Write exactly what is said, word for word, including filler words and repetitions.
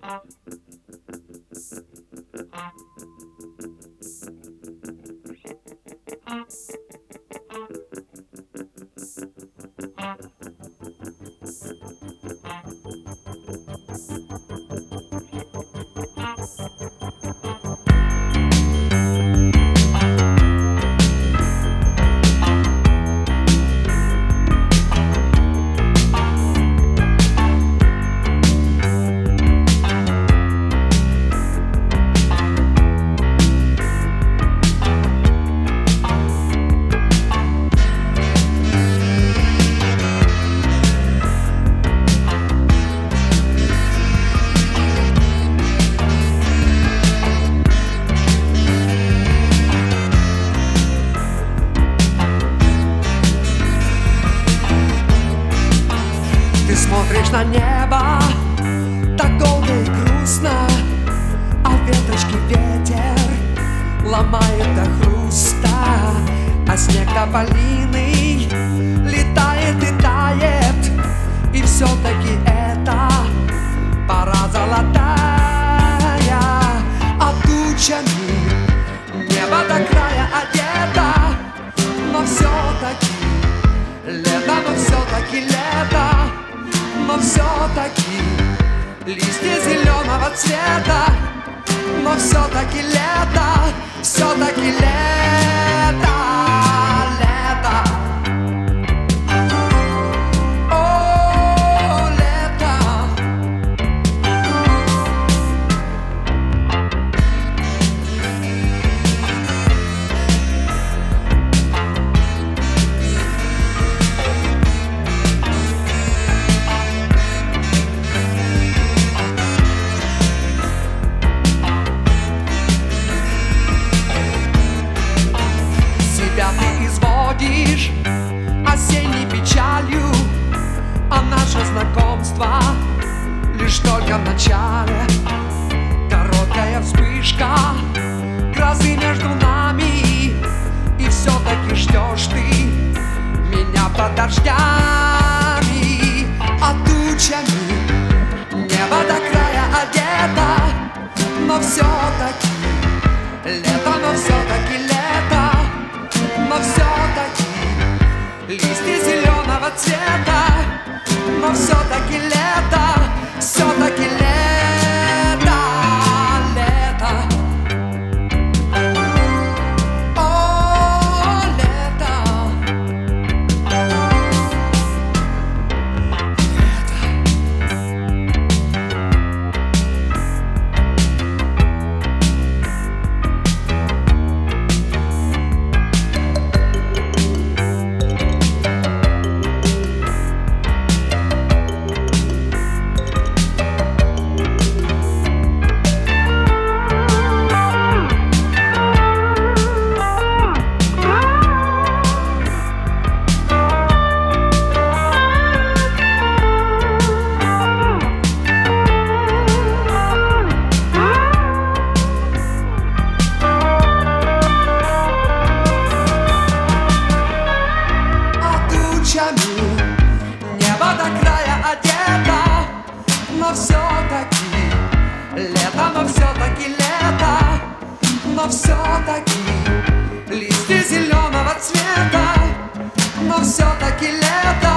Смотришь на небо так долго и грустно, а веточки ветер ломает до хруста, а снег тополиный летает и тает, и все-таки это пора золотая, а тучами небо до края одето, но все-таки лето, но все-таки лето. Но все-таки листья зеленого цвета, но все-таки лето, все-таки лето, лето. О, лето. Ты изводишь осенней печалью, а наше знакомство лишь только в начале. Короткая вспышка грозы между нами, и все-таки ждешь ты меня под дождями, а тучами небо до края одето, но все-таки лето, но все-таки лето. Но все-таки листья зеленого цвета, но все-таки лето, все-таки лето, лето. О, лето. Небо до края одето, но все-таки лето, но все-таки лето, но все-таки листья зеленого цвета, но все-таки лето.